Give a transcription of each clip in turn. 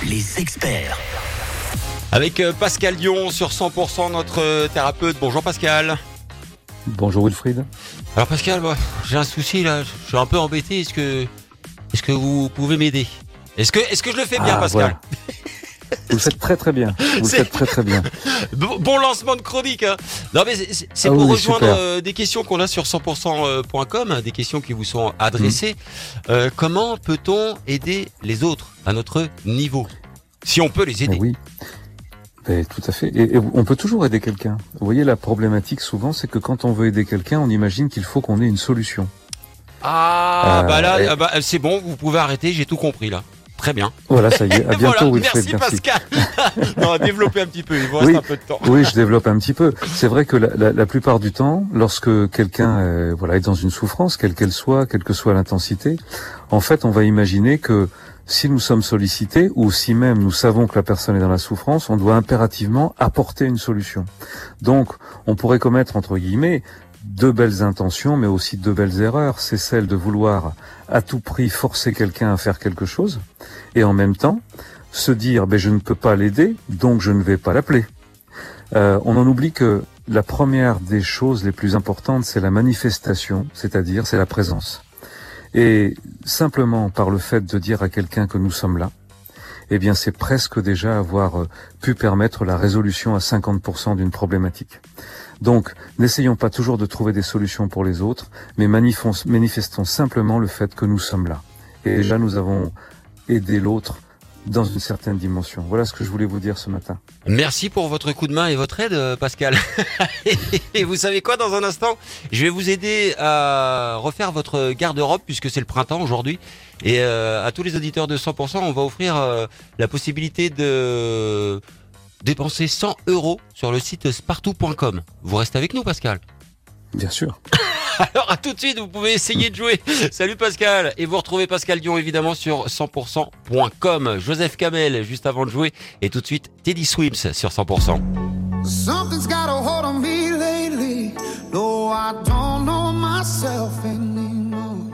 les experts. Avec Pascal Dion sur 100%, notre thérapeute. Bonjour Pascal. Bonjour Wilfried. Alors Pascal, j'ai un souci là, je suis un peu embêté. Est-ce que vous pouvez m'aider ? Est-ce que je le fais bien, Pascal ? Voilà. Vous le faites très très bien. Bon lancement de chronique. Hein. Non mais c'est pour rejoindre des questions qu'on a sur 100%.com, des questions qui vous sont adressées. Comment peut-on aider les autres à notre niveau ? Si on peut les aider. Oui. Tout à fait. Et on peut toujours aider quelqu'un. Vous voyez, la problématique souvent, c'est que quand on veut aider quelqu'un, on imagine qu'il faut qu'on ait une solution. C'est bon, vous pouvez arrêter, j'ai tout compris là. Très bien. Voilà, ça y est. À bientôt, Wilfried. Merci Pascal. Non, développez un petit peu, il vous reste un peu de temps. Oui, je développe un petit peu. C'est vrai que la plupart du temps, lorsque quelqu'un est dans une souffrance, quelle qu'elle soit, quelle que soit l'intensité, en fait, on va imaginer que si nous sommes sollicités, ou si même nous savons que la personne est dans la souffrance, on doit impérativement apporter une solution. Donc, on pourrait commettre, entre guillemets, deux belles intentions, mais aussi deux belles erreurs. C'est celle de vouloir à tout prix forcer quelqu'un à faire quelque chose, et en même temps, se dire, je ne peux pas l'aider, donc je ne vais pas l'appeler. On en oublie que la première des choses les plus importantes, c'est la manifestation, c'est-à-dire c'est la présence. Et simplement par le fait de dire à quelqu'un que nous sommes là, c'est presque déjà avoir pu permettre la résolution à 50% d'une problématique. Donc, n'essayons pas toujours de trouver des solutions pour les autres, mais manifestons simplement le fait que nous sommes là. Et déjà, nous avons aidé l'autre dans une certaine dimension. Voilà ce que je voulais vous dire ce matin. Merci pour votre coup de main et votre aide, Pascal. Et vous savez quoi, dans un instant, je vais vous aider à refaire votre garde-robe puisque c'est le printemps aujourd'hui. Et à tous les auditeurs de 100%, on va offrir la possibilité de dépenser 100 € sur le site spartou.com. Vous restez avec nous, Pascal ? Bien sûr. Alors à tout de suite, vous pouvez essayer de jouer. Salut Pascal. Et vous retrouvez Pascal Dion évidemment sur 100%.com. Joseph Kamel juste avant de jouer. Et tout de suite Teddy Swims sur 100%. Something's got a hold on me lately. No, I don't know myself anymore.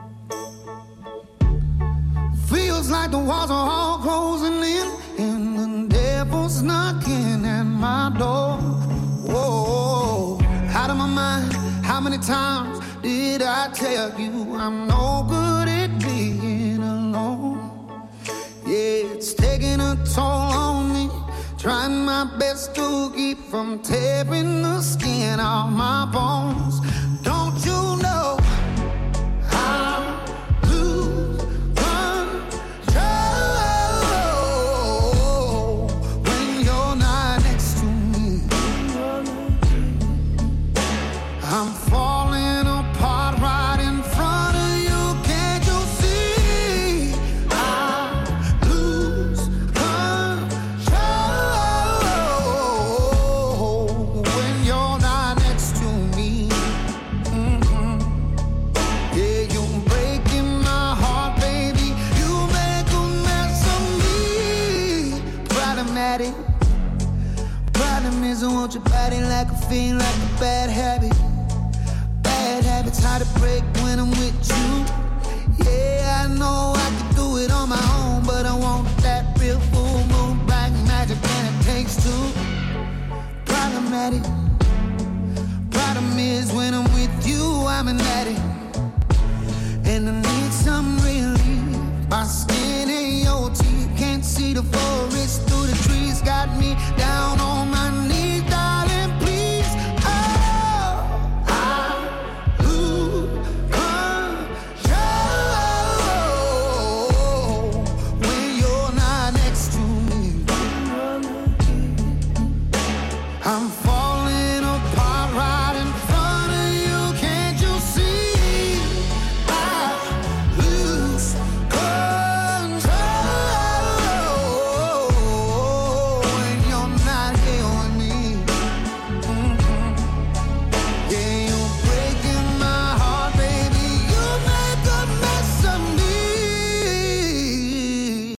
Feels like the walls are all closing in and the devil's knocking at my door. Whoa, out of my mind. How many times did I tell you I'm no good at being alone? Yeah, it's taking a toll on me. Trying my best to keep from tearing the skin off my bones. Don't you know I lose control when you're not next to me? I'm falling apart right in front of you. Can't you see? I lose control when you're not next to me. Yeah, you're breaking my heart, baby. You make a mess of me. Problematic. Problem is I want your body like a fiend, like a bad habit. Bad habits hard to break when I'm with you. Yeah, I know I can do it on my own, but I want that real full moon, black magic, and it takes two. Problematic.